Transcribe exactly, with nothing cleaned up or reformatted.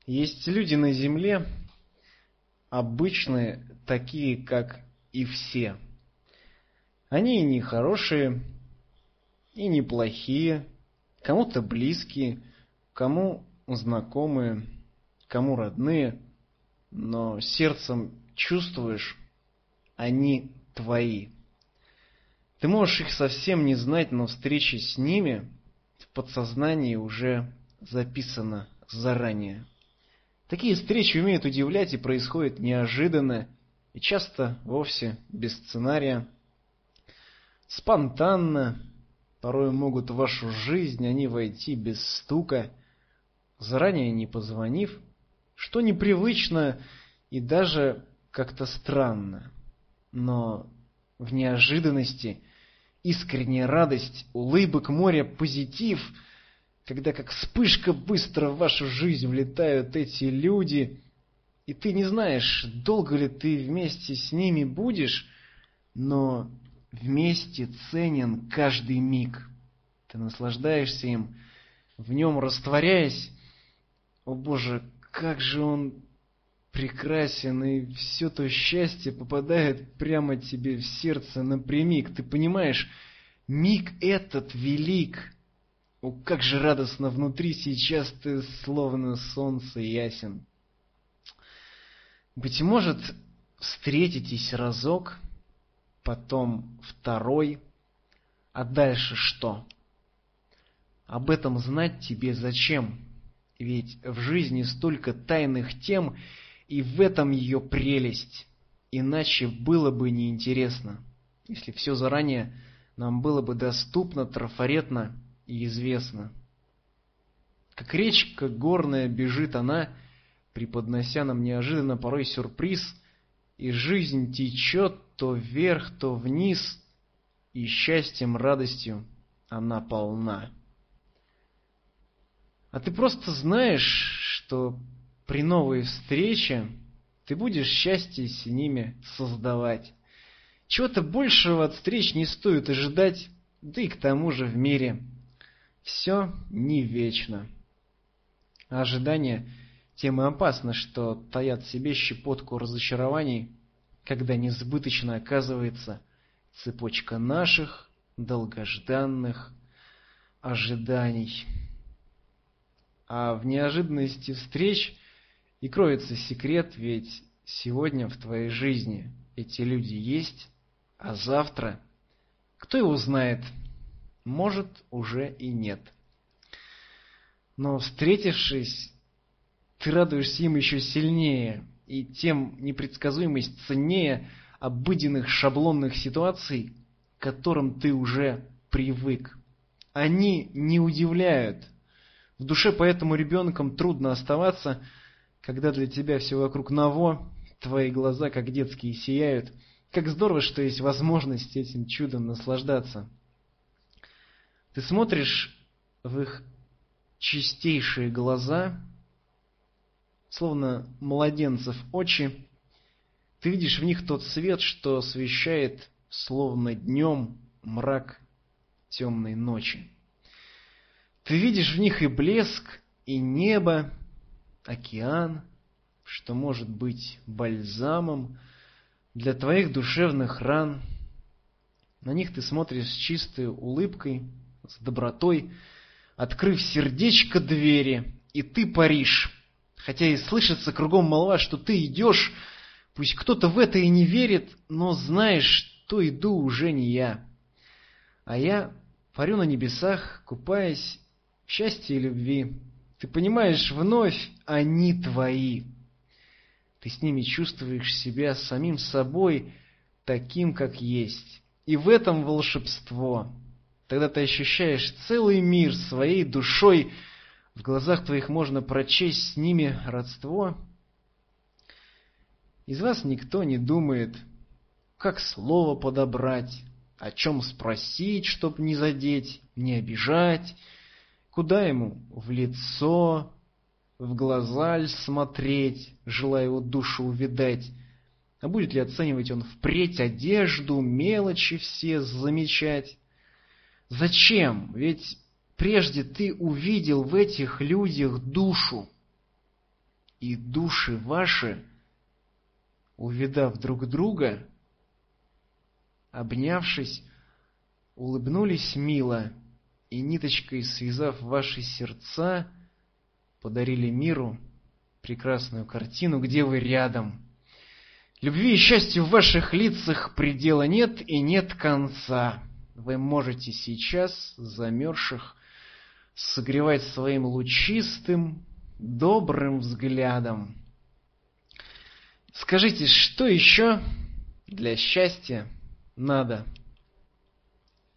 Есть люди на земле, обычные, такие, как и все. Они и не хорошие, и не плохие, кому-то близкие, кому знакомые, кому родные, но сердцем чувствуешь, они твои. Ты можешь их совсем не знать, но встреча с ними в подсознании уже записана заранее. Такие встречи умеют удивлять и происходят неожиданно, и часто вовсе без сценария. Спонтанно, порой могут в вашу жизнь они войти без стука, заранее не позвонив, что непривычно и даже как-то странно. Но в неожиданности искренняя радость, улыбок моря, позитив, когда как вспышка быстро в вашу жизнь влетают эти люди, и ты не знаешь, долго ли ты вместе с ними будешь, но вместе ценен каждый миг. Ты наслаждаешься им, в нем растворяясь. О Боже, как же он прекрасен, и все то счастье попадает прямо тебе в сердце напрямик. Ты понимаешь, миг этот велик. О, как же радостно внутри сейчас ты, словно солнце ясен. Быть может, встретитесь разок, потом второй, а дальше что? Об этом знать тебе зачем? Ведь в жизни столько тайных тем, и в этом ее прелесть. Иначе было бы неинтересно, если все заранее нам было бы доступно, трафаретно и известно. Как речка горная бежит она, преподнося нам неожиданно порой сюрприз, и жизнь течет то вверх, то вниз, и счастьем, радостью она полна. А ты просто знаешь, что при новой встрече ты будешь счастье с ними создавать. Чего-то большего от встреч не стоит ожидать, да и к тому же в мире все не вечно. А ожидание тем и опасно, что таят в себе щепотку разочарований, когда несбыточно оказывается цепочка наших долгожданных ожиданий. А в неожиданности встреч и кроется секрет, ведь сегодня в твоей жизни эти люди есть, а завтра, кто его знает, может, уже и нет. Но встретившись, ты радуешься им еще сильнее, и тем непредсказуемость ценнее обыденных шаблонных ситуаций, к которым ты уже привык. Они не удивляют. В душе поэтому ребенком трудно оставаться, когда для тебя все вокруг ново, твои глаза как детские сияют. Как здорово, что есть возможность этим чудом наслаждаться. Ты смотришь в их чистейшие глаза, словно младенцев очи. Ты видишь в них тот свет, что освещает, словно днем, мрак темной ночи. Ты видишь в них и блеск, и небо, океан, что может быть бальзамом для твоих душевных ран. На них ты смотришь с чистой улыбкой, с добротой, открыв сердечко двери, и ты паришь. Хотя и слышится кругом молва, что ты идешь, пусть кто-то в это и не верит, но знаешь, что иду уже не я. А я парю на небесах, купаясь в счастье и любви. Ты понимаешь, вновь они твои. Ты с ними чувствуешь себя самим собой, таким, как есть. И в этом волшебство. Тогда ты ощущаешь целый мир своей душой. В глазах твоих можно прочесть с ними родство. Из вас никто не думает, как слово подобрать, о чем спросить, чтоб не задеть, не обижать, куда ему в лицо, в глаза ль смотреть, желая его душу увидать, а будет ли оценивать он впредь одежду, мелочи все замечать. Зачем? Ведь прежде ты увидел в этих людях душу. и души ваши, увидав друг друга, обнявшись, улыбнулись мило и, ниточкой связав ваши сердца, подарили миру прекрасную картину, где вы рядом. Любви и счастью в ваших лицах предела нет и нет конца. Вы можете сейчас замерзших согревать своим лучистым, добрым взглядом. Скажите, что еще для счастья надо?